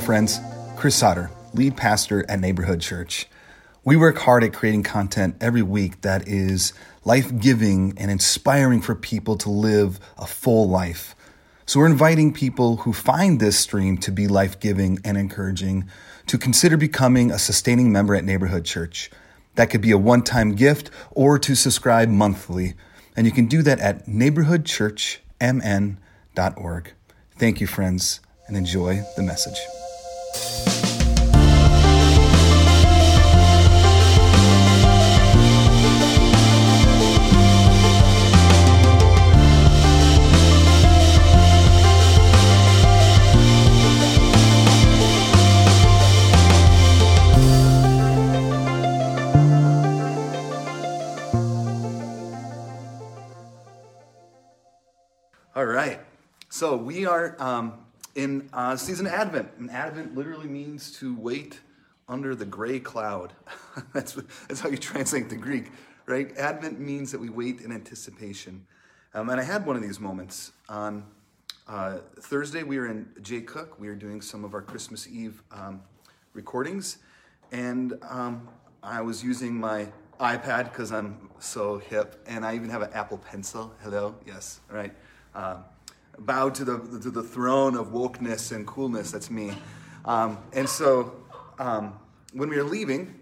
friends. Chris Sauter, lead pastor at Neighborhood Church. We work hard at creating content every week that is life-giving and inspiring for people to live a full life. So we're inviting people who find this stream to be life-giving and encouraging to consider becoming a sustaining member at Neighborhood Church. That could be a one-time gift or to subscribe monthly. And you can do that at neighborhoodchurchmn.org. Thank you, friends, and enjoy the message. All right, so we are in season of Advent, and Advent literally means to wait under the gray cloud. That's how you translate the Greek, right? Advent means that we wait in anticipation. And I had one of these moments. On Thursday, we were in Jay Cook. We were doing some of our Christmas Eve recordings, and I was using my iPad because I'm so hip, and I even have an Apple Pencil. Hello, yes, right. Bow to the throne of wokeness and coolness. That's me. And so when we were leaving,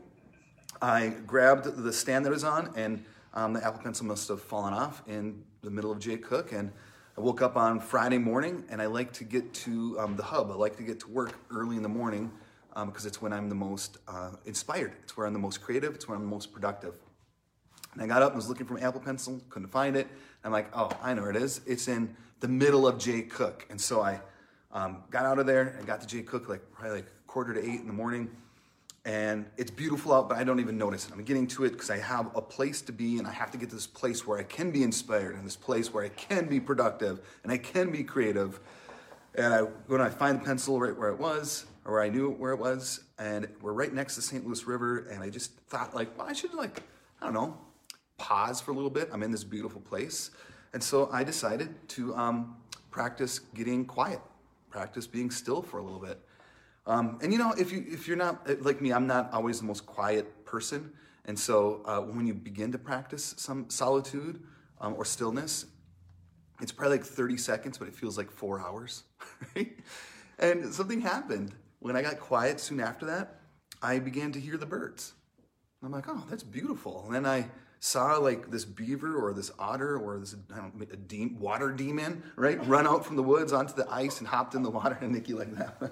I grabbed the stand that it was on, and the Apple Pencil must have fallen off in the middle of Jay Cook. And I woke up on Friday morning, and I like to get to the hub. I like to get to work early in the morning because it's when I'm the most inspired. It's where I'm the most creative. It's where I'm the most productive. And I got up and was looking for my Apple Pencil, couldn't find it. I'm like, oh, I know where it is. It's in the middle of Jay Cook. And so I got out of there and got to Jay Cook probably 7:45 in the morning. And it's beautiful out, but I don't even notice it. I'm getting to it because I have a place to be, and I have to get to this place where I can be inspired, and this place where I can be productive, and I can be creative. And when I find the pencil right where it was, or where I knew where it was, and we're right next to the St. Louis River, and I just thought, well, I should I don't know, pause for a little bit. I'm in this beautiful place. And so I decided to practice getting quiet, practice being still for a little bit. And if you're not like me, I'm not always the most quiet person. And so when you begin to practice some solitude or stillness, it's probably 30 seconds, but it feels like 4 hours, right? And something happened. When I got quiet soon after that, I began to hear the birds. I'm like, oh, that's beautiful. And then I saw this beaver or this otter or this water demon, right, run out from the woods onto the ice and hopped in the water. And Nikki like that.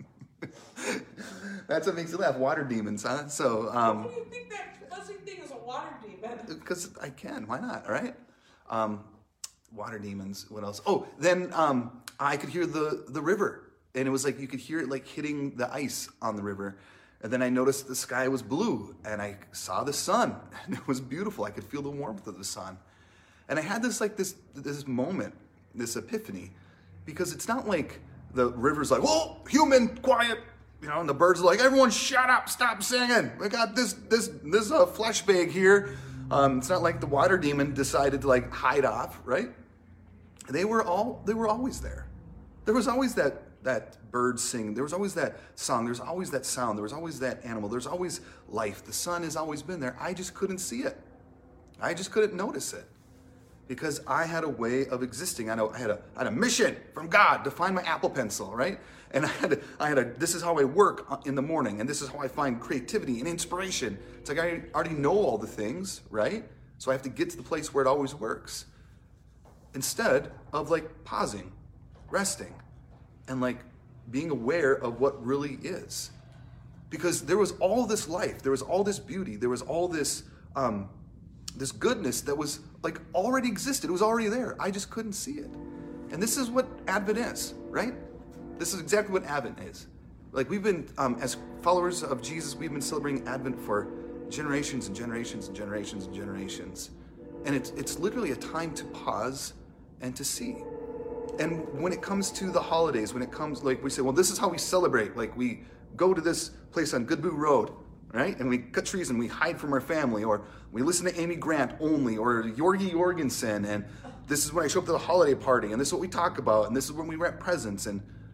That's what makes you laugh, water demons, huh? So, why do you think that fuzzy thing is a water demon? Because I can, why not, right? Water demons, what else? Oh, then I could hear the river. And it was you could hear it hitting the ice on the river. And then I noticed the sky was blue, and I saw the sun, and it was beautiful. I could feel the warmth of the sun. And I had this moment, this epiphany, because it's not like the river's whoa, human, quiet, and the birds are everyone shut up, stop singing. We got this flesh bag here. It's not like the water demon decided to hide off, right? They were always there. There was always that bird sing. There was always that song. There was always that sound. There was always that animal. There's always life. The sun has always been there. I just couldn't see it. I just couldn't notice it because I had a way of existing. I had a mission from God to find my Apple Pencil, right? And this is how I work in the morning, and this is how I find creativity and inspiration. It's I already know all the things, right? So I have to get to the place where it always works. Instead of pausing, resting, and being aware of what really is. Because there was all this life, there was all this beauty, there was all this this goodness that was already existed. It was already there. I just couldn't see it. And this is what Advent is, right? This is exactly what Advent is. We've been, as followers of Jesus, we've been celebrating Advent for generations and generations and generations and generations. And it's literally a time to pause and to see. And when it comes to the holidays, when it comes, we say, well, this is how we celebrate. We go to this place on Goodboo Road, right? And we cut trees and we hide from our family, or we listen to Amy Grant only, or Yorgi Jorgensen, and this is when I show up to the holiday party, and this is what we talk about, and this is when we wrap presents. And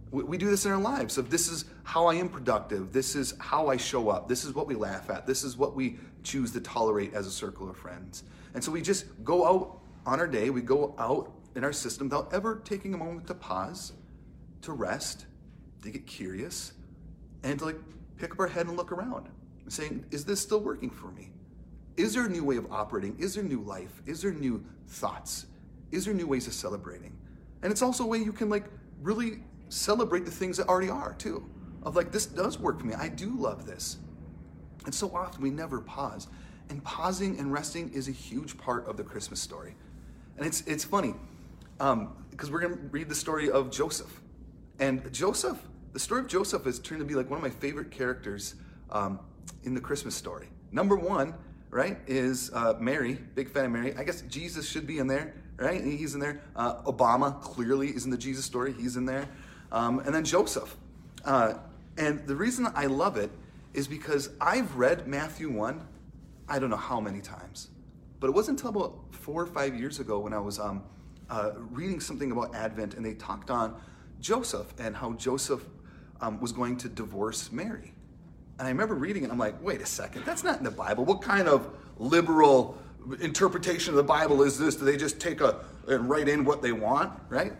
We do this in our lives. So this is how I am productive. This is how I show up. This is what we laugh at. This is what we choose to tolerate as a circle of friends. And so we just go out on our day. We go out in our system without ever taking a moment to pause, to rest, to get curious, and to like pick up our head and look around and saying, is this still working for me? Is there a new way of operating? Is there new life? Is there new thoughts? Is there new ways of celebrating? And it's also a way you can like really celebrate the things that already are too. Of like, this does work for me. I do love this. And so often we never pause. And pausing and resting is a huge part of the Christmas story. And it's funny, because we're going to read the story of Joseph. And Joseph, the story of Joseph has turned to be like one of my favorite characters in the Christmas story. Number one, right, is Mary, big fan of Mary. I guess Jesus should be in there, right? He's in there. Obama clearly is in the Jesus story. He's in there. And then Joseph. And the reason I love it is because I've read Matthew 1, I don't know how many times. But it wasn't until about 4 or 5 years ago when I was reading something about Advent, and they talked on Joseph and how Joseph was going to divorce Mary. And I remember reading it, I'm like, wait a second, that's not in the Bible. What kind of liberal interpretation of the Bible is this? Do they just take and write in what they want, right?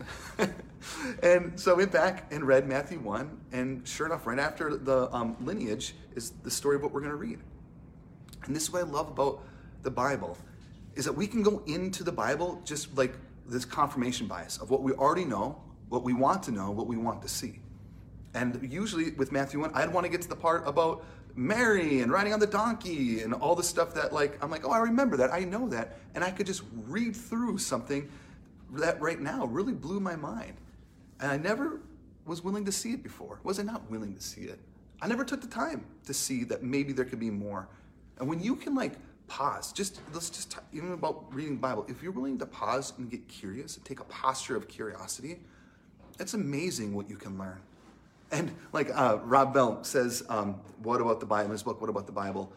And so I went back and read Matthew 1, and sure enough, right after the lineage is the story of what we're going to read. And this is what I love about the Bible, is that we can go into the Bible just like this confirmation bias of what we already know, what we want to know, what we want to see. And usually with Matthew 1, I'd want to get to the part about Mary and riding on the donkey and all the stuff that like, I'm like, oh, I remember that, I know that. And I could just read through something that right now really blew my mind. And I never was willing to see it before. Was I not willing to see it? I never took the time to see that maybe there could be more. And when you can like pause, let's just talk, even about reading the Bible, if you're willing to pause and get curious and take a posture of curiosity, it's amazing what you can learn. And like Rob Bell says, what about the Bible, in his book, What About the Bible?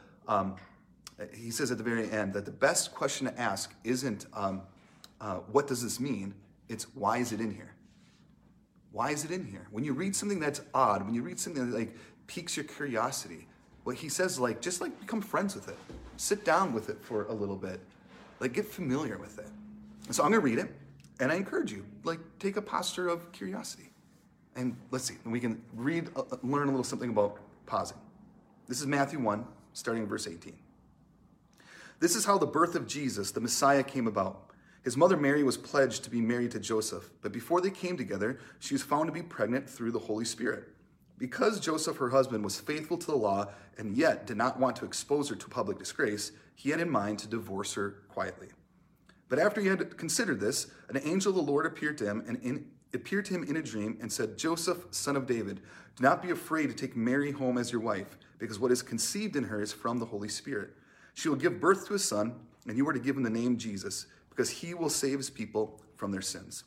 He says at the very end that the best question to ask isn't what does this mean? It's why is it in here? Why is it in here? When you read something that's odd, when you read something that like piques your curiosity, what he says, like, just like become friends with it. Sit down with it for a little bit. Like, get familiar with it. And so I'm going to read it, and I encourage you, like, take a posture of curiosity. And let's see, we can learn a little something about pausing. This is Matthew 1, starting in verse 18. This is how the birth of Jesus, the Messiah, came about. His mother Mary was pledged to be married to Joseph, but before they came together, she was found to be pregnant through the Holy Spirit. Because Joseph, her husband, was faithful to the law and yet did not want to expose her to public disgrace, he had in mind to divorce her quietly. But after he had considered this, an angel of the Lord appeared to him in a dream and said, Joseph, son of David, do not be afraid to take Mary home as your wife, because what is conceived in her is from the Holy Spirit. She will give birth to a son, and you are to give him the name Jesus, because he will save his people from their sins.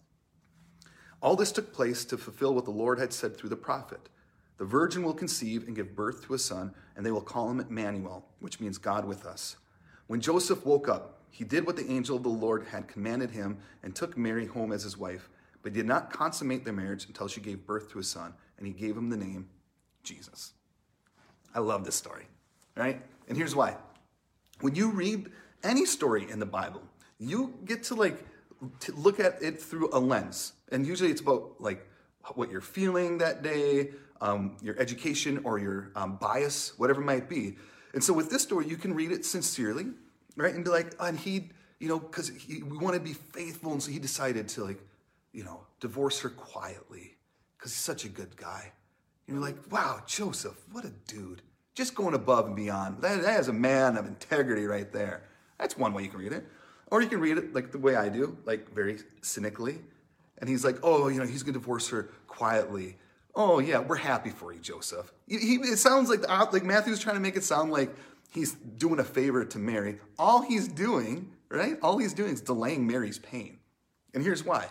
All this took place to fulfill what the Lord had said through the prophet. The virgin will conceive and give birth to a son, and they will call him Emmanuel, which means God with us. When Joseph woke up, he did what the angel of the Lord had commanded him and took Mary home as his wife, but he did not consummate their marriage until she gave birth to a son, and he gave him the name Jesus. I love this story, right? And here's why. When you read any story in the Bible, you get to look at it through a lens. And usually it's about like what you're feeling that day, your education or your bias, whatever it might be. And so with this story, you can read it sincerely, right? And be like, and he, because we want to be faithful. And so he decided to divorce her quietly because he's such a good guy. And you're like, wow, Joseph, what a dude. Just going above and beyond. That is a man of integrity right there. That's one way you can read it. Or you can read it like the way I do, like very cynically. And he's like, oh, he's going to divorce her quietly. Oh, yeah, we're happy for you, Joseph. It sounds like Matthew's trying to make it sound like he's doing a favor to Mary. All he's doing, right? All he's doing is delaying Mary's pain. And here's why.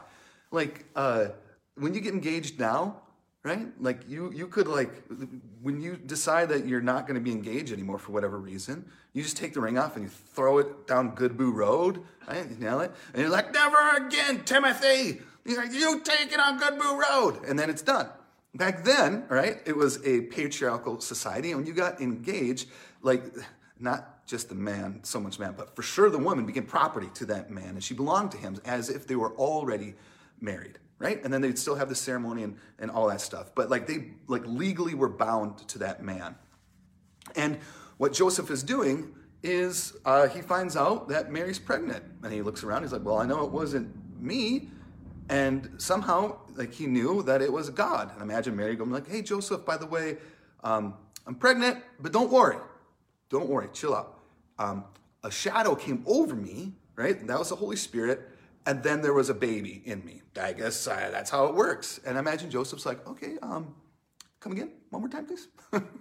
When you get engaged now, right? Like you could when you decide that you're not going to be engaged anymore for whatever reason, you just take the ring off and you throw it down Good Boo Road, right? You nail it. And you're like, never again, Timothy. He's like, you take it on Goodboot Road. And then it's done. Back then, right, it was a patriarchal society. And when you got engaged, like, not just the man, so much man, but for sure the woman became property to that man. And she belonged to him as if they were already married, right? And then they'd still have the ceremony and all that stuff. But like they like legally were bound to that man. And what Joseph is doing is he finds out that Mary's pregnant. And he looks around, he's like, well, I know it wasn't me. And somehow, like, he knew that it was God. And imagine Mary going like, hey, Joseph, by the way, I'm pregnant, but don't worry. Don't worry, chill out. A shadow came over me, right? That was the Holy Spirit. And then there was a baby in me. I guess that's how it works. And I imagine Joseph's like, okay, come again, one more time, please.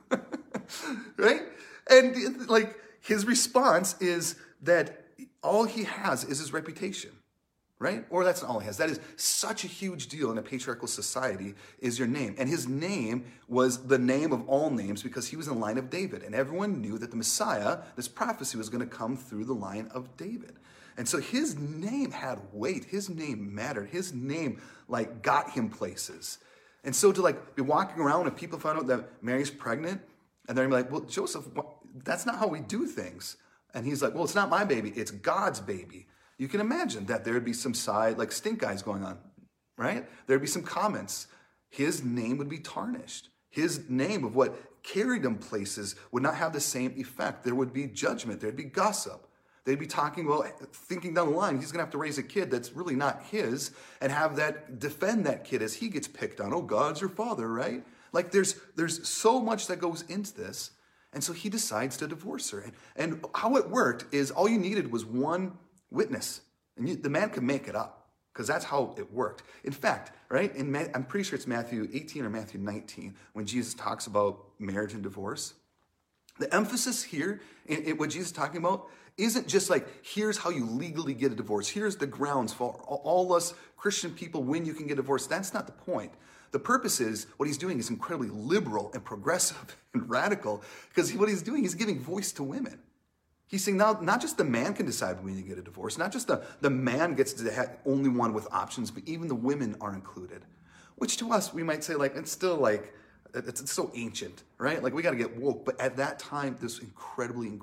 Right? And like his response is that all he has is his reputation. Right? Or that's not all he has. That is such a huge deal in a patriarchal society is your name. And his name was the name of all names because he was in the line of David. And everyone knew that the Messiah, this prophecy, was going to come through the line of David. And so his name had weight. His name mattered. His name, like, got him places. And so to, like, be walking around and people find out that Mary's pregnant, and they're like, well, Joseph, that's not how we do things. And he's like, well, it's not my baby. It's God's baby. You can imagine that there'd be some side, like, stink eyes going on, right? There'd be some comments. His name would be tarnished. His name of what carried him places would not have the same effect. There would be judgment. There'd be gossip. They'd be talking, well, thinking down the line, he's going to have to raise a kid that's really not his and have that, defend that kid as he gets picked on. Oh, God's your father, right? Like, there's so much that goes into this. And so he decides to divorce her. And how it worked is all you needed was one witness. And the man could make it up because that's how it worked. In fact, right, I'm pretty sure it's Matthew 18 or Matthew 19 when Jesus talks about marriage and divorce. The emphasis here in what Jesus is talking about isn't just like, here's how you legally get a divorce. Here's the grounds for all us Christian people when you can get divorced. That's not the point. The purpose is, what he's doing is incredibly liberal and progressive and radical because what he's doing, he's giving voice to women. He's saying now, not just the man can decide when to get a divorce, not just the man gets to have only one with options, but even the women are included. Which to us, we might say, like, it's still like, it's so ancient, right? Like, we got to get woke. But at that time, this was incredibly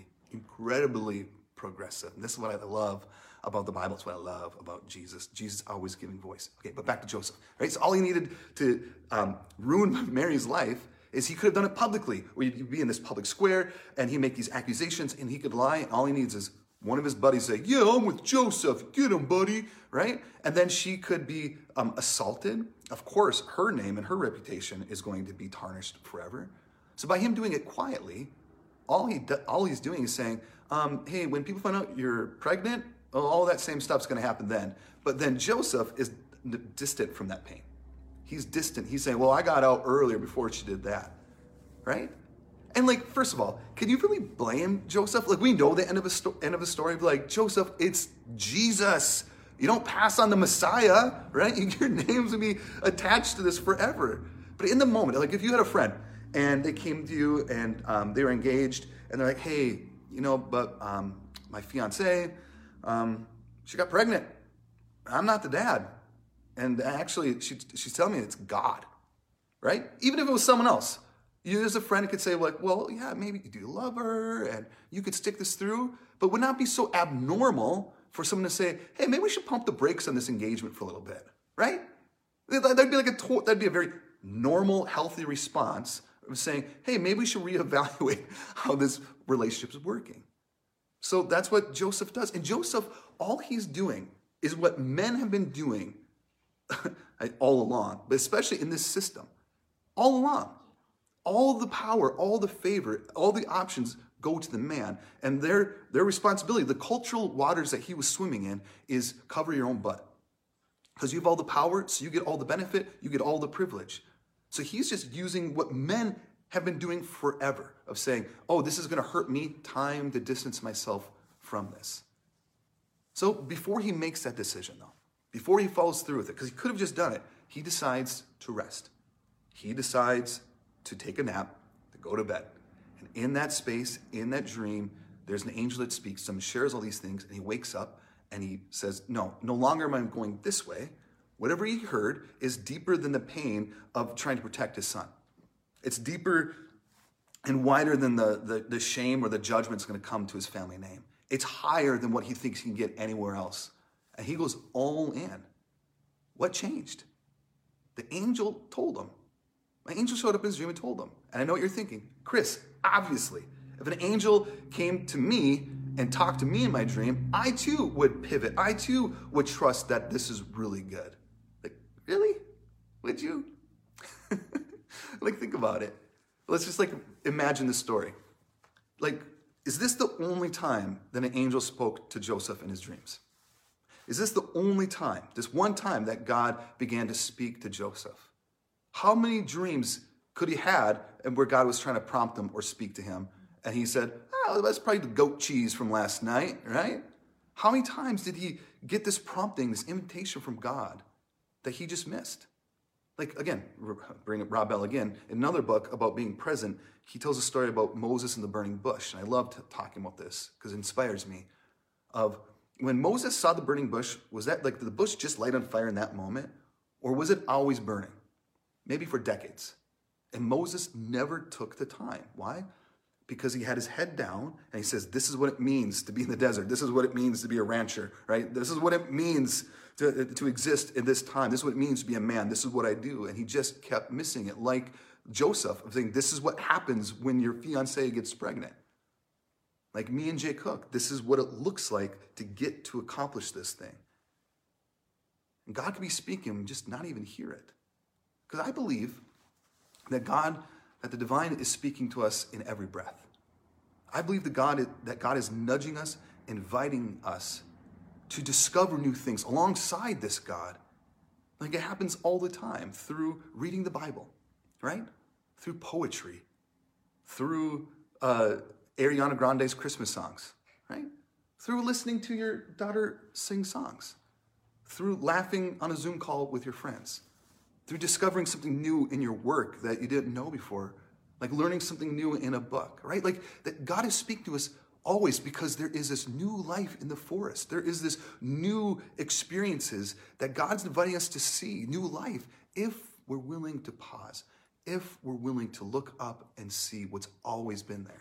progressive. And this is what I love about the Bible. It's what I love about Jesus. Jesus always giving voice. Okay, but back to Joseph, right? So all he needed to ruin Mary's life is he could have done it publicly, where you'd be in this public square and he'd make these accusations and he could lie, and all he needs is one of his buddies say, yeah, I'm with Joseph, get him, buddy, right? And then she could be assaulted. Of course, her name and her reputation is going to be tarnished forever. So by him doing it quietly, all he's doing is saying, hey, when people find out you're pregnant, all that same stuff's going to happen then. But then Joseph is distant from that pain. He's distant. He's saying, well, I got out earlier before she did that, right? And like, first of all, can you really blame Joseph? Like, we know the end of the story. Like, Joseph, it's Jesus. You don't pass on the Messiah, right? Your name's gonna be attached to this forever. But in the moment, like if you had a friend and they came to you and they were engaged and they're like, hey, but my fiance, she got pregnant. I'm not the dad. And actually, she's telling me it's God, right? Even if it was someone else. You as a friend could say, like, well, yeah, maybe you do love her and you could stick this through, but would not be so abnormal for someone to say, hey, maybe we should pump the brakes on this engagement for a little bit, right? That'd be that'd be a very normal, healthy response of saying, hey, maybe we should reevaluate how this relationship is working. So that's what Joseph does. And Joseph, all he's doing is what men have been doing all along, but especially in this system, all along. All the power, all the favor, all the options go to the man. And their responsibility, the cultural waters that he was swimming in, is cover your own butt. Because you have all the power, so you get all the benefit, you get all the privilege. So he's just using what men have been doing forever, of saying, oh, this is going to hurt me, time to distance myself from this. So before he makes that decision, though, before he follows through with it, because he could have just done it, he decides to rest. He decides to take a nap, to go to bed. And in that space, in that dream, there's an angel that speaks to him, shares all these things, and he wakes up and he says, no longer am I going this way. Whatever he heard is deeper than the pain of trying to protect his son. It's deeper and wider than the shame or the judgment that's going to come to his family name. It's higher than what he thinks he can get anywhere else. And he goes all in. What changed? The angel told him. My angel showed up in his dream and told him. And I know what you're thinking. Chris, obviously, if an angel came to me and talked to me in my dream, I too would pivot. I too would trust that this is really good. Like, really? Would you? Like, think about it. Let's just imagine the story. Is this the only time that an angel spoke to Joseph in his dreams? Is this the only time, this one time that God began to speak to Joseph? How many dreams could he had and where God was trying to prompt him or speak to him? And he said, oh, that's probably the goat cheese from last night, right? How many times did he get this prompting, this invitation from God that he just missed? Again, bring up Rob Bell again, in another book about being present, he tells a story about Moses and the burning bush. And I love talking about this because it inspires me. Of when Moses saw the burning bush, was that did the bush just light on fire in that moment? Or was it always burning? Maybe for decades. And Moses never took the time. Why? Because he had his head down and he says, this is what it means to be in the desert. This is what it means to be a rancher, right? This is what it means to exist in this time. This is what it means to be a man. This is what I do. And he just kept missing it, like Joseph, of saying, this is what happens when your fiancée gets pregnant. Like me and Jay Cook, this is what it looks like to get to accomplish this thing. And God could be speaking and just not even hear it. Because I believe that the divine is speaking to us in every breath. I believe that God is nudging us, inviting us to discover new things alongside this God. Like it happens all the time through reading the Bible, right? Through poetry, through Ariana Grande's Christmas songs, right? Through listening to your daughter sing songs, through laughing on a Zoom call with your friends, through discovering something new in your work that you didn't know before, like learning something new in a book, right? Like that God is speaking to us always because there is this new life in the forest. There is this new experiences that God's inviting us to see, new life, if we're willing to pause, if we're willing to look up and see what's always been there.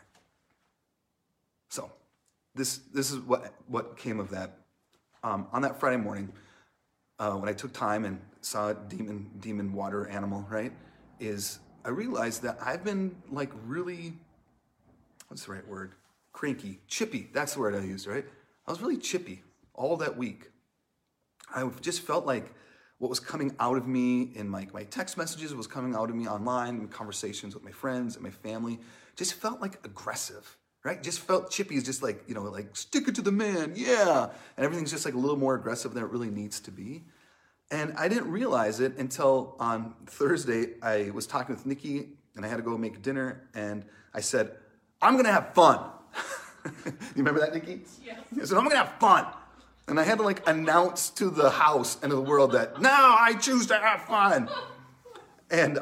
So this is what came of that. On that Friday morning, when I took time and saw a demon water animal, right, is I realized that I've been really, what's the right word? Cranky, chippy, that's the word I used, right? I was really chippy all that week. I just felt like what was coming out of me in my text messages, was coming out of me online, in conversations with my friends and my family, just felt like aggressive, right? Just felt chippy is just like stick it to the man, yeah. And everything's just a little more aggressive than it really needs to be. And I didn't realize it until on Thursday, I was talking with Nikki and I had to go make dinner and I said, I'm going to have fun. You remember that, Nikki? Yes. I said, I'm going to have fun. And I had to announce to the house and to the world that now I choose to have fun. And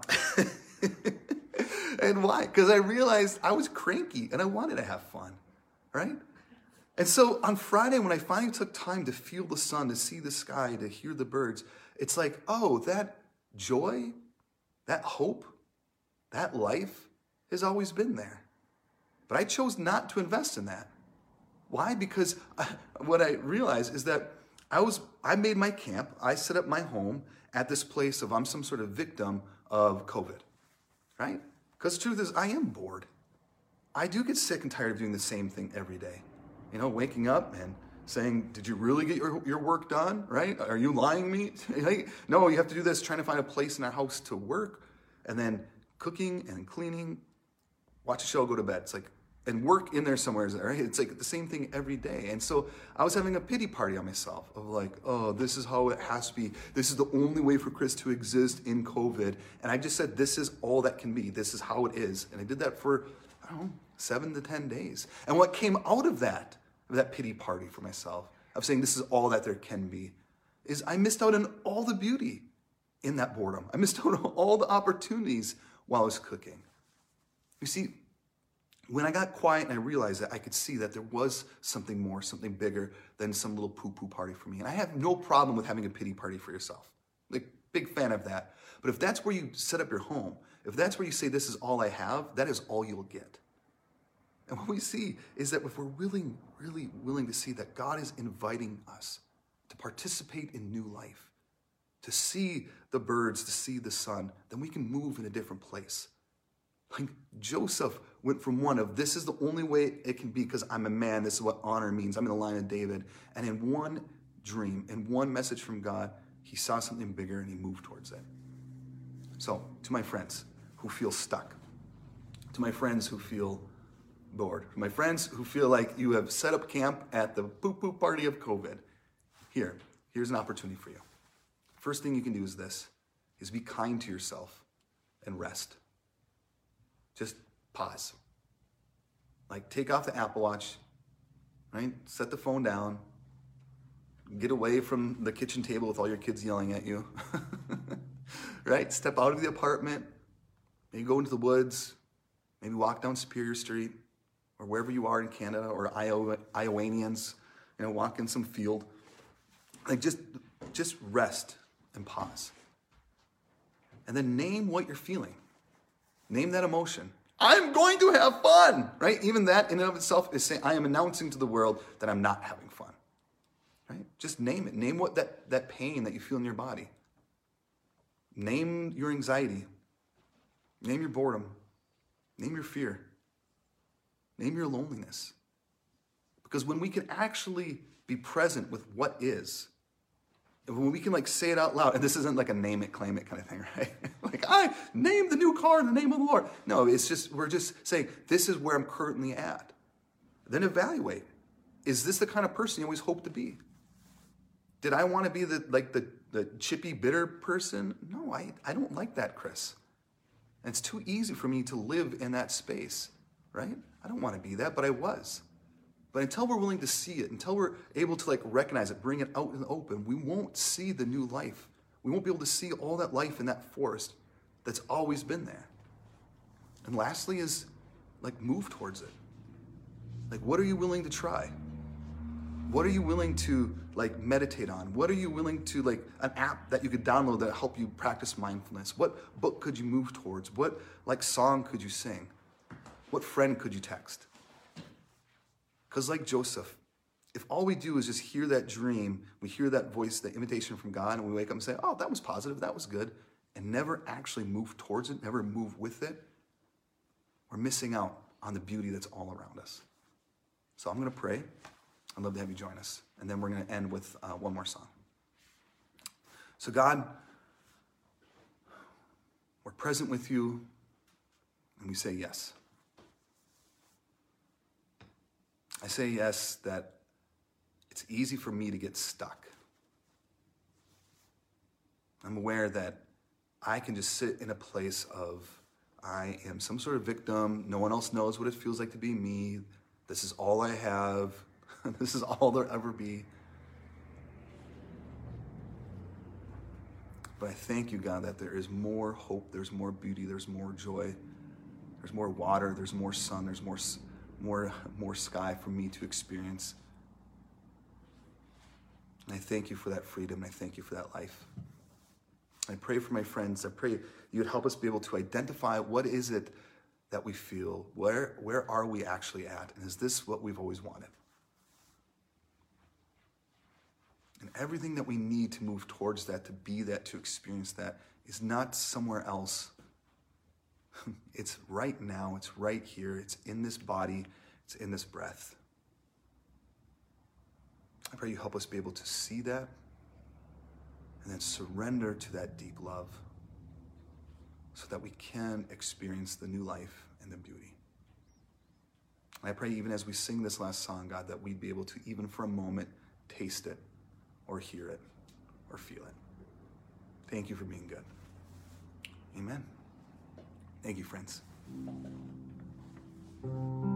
and why? Because I realized I was cranky and I wanted to have fun, right? And so on Friday, when I finally took time to feel the sun, to see the sky, to hear the birds, it's like, oh, that joy, that hope, that life has always been there. But I chose not to invest in that. Why? Because what I realized is that I made my camp, I set up my home at this place of I'm some sort of victim of COVID, right? Because the truth is I am bored. I do get sick and tired of doing the same thing every day. Waking up and saying, did you really get your work done, right? Are you lying to me? No, you have to do this, trying to find a place in our house to work, and then cooking and cleaning, watch a show, go to bed. It's and work in there somewhere, right? It's the same thing every day. And so I was having a pity party on myself of oh, this is how it has to be. This is the only way for Chris to exist in COVID. And I just said, this is all that can be. This is how it is. And I did that for, 7 to 10 days. And what came out of that pity party for myself, of saying this is all that there can be, is I missed out on all the beauty in that boredom. I missed out on all the opportunities while I was cooking. You see, when I got quiet and I realized that, I could see that there was something more, something bigger than some little poo-poo party for me. And I have no problem with having a pity party for yourself. Like, big fan of that. But if that's where you set up your home, if that's where you say, this is all I have, that is all you'll get. And what we see is that if we're really willing to see that God is inviting us to participate in new life, to see the birds, to see the sun, then we can move in a different place. Like Joseph went from one of, this is the only way it can be because I'm a man, this is what honor means, I'm in the line of David. And in one dream, in one message from God, he saw something bigger and he moved towards it. So, to my friends who feel stuck, to my friends who feel bored, to my friends who feel like you have set up camp at the poo-poo party of COVID, here's an opportunity for you. First thing you can do is this, is be kind to yourself and rest. Just pause. Like, take off the Apple Watch, right? Set the phone down. Get away from the kitchen table with all your kids yelling at you, right? Step out of the apartment, maybe go into the woods, maybe walk down Superior Street, or wherever you are in Canada, or Iowanians, walk in some field. Like, just rest and pause. And then name what you're feeling. Name that emotion. I'm going to have fun, right? Even that in and of itself is saying, I am announcing to the world that I'm not having fun, right? Just name it. Name what that pain that you feel in your body. Name your anxiety. Name your boredom. Name your fear. Name your loneliness. Because when we can actually be present with what is, and when we can say it out loud, and this isn't like a name it, claim it kind of thing, right? Like, I named the new car in the name of the Lord. No, we're just saying, this is where I'm currently at. Then evaluate. Is this the kind of person you always hope to be? Did I want to be the chippy, bitter person? No, I don't like that, Chris. And it's too easy for me to live in that space, right? I don't want to be that, but I was. But until we're willing to see it, until we're able to recognize it, bring it out in the open, we won't see the new life. We won't be able to see all that life in that forest that's always been there. And lastly is move towards it. What are you willing to try? What are you willing to meditate on? What are you willing to an app that you could download that help you practice mindfulness? What book could you move towards? What song could you sing? What friend could you text? Because like Joseph, if all we do is just hear that dream, we hear that voice, that invitation from God, and we wake up and say, oh, that was positive, that was good, and never actually move towards it, never move with it, we're missing out on the beauty that's all around us. So I'm going to pray. I'd love to have you join us. And then we're going to end with one more song. So God, we're present with you, and we say yes. I say yes that it's easy for me to get stuck. I'm aware that I can just sit in a place of I am some sort of victim. No one else knows what it feels like to be me. This is all I have. This is all there'll ever be. But I thank you, God, that there is more hope, there's more beauty, there's more joy, there's more water, there's more sun, there's more sky for me to experience. And I thank you for that freedom, and I thank you for that life. I pray for my friends. I pray you would help us be able to identify what is it that we feel. Where are we actually at? And is this what we've always wanted? And everything that we need to move towards that, to be that, to experience that, is not somewhere else. It's right now. It's right here. It's in this body. It's in this breath. I pray you help us be able to see that and then surrender to that deep love so that we can experience the new life and the beauty. And I pray even as we sing this last song, God, that we'd be able to, even for a moment, taste it or hear it or feel it. Thank you for being good. Amen. Thank you, friends.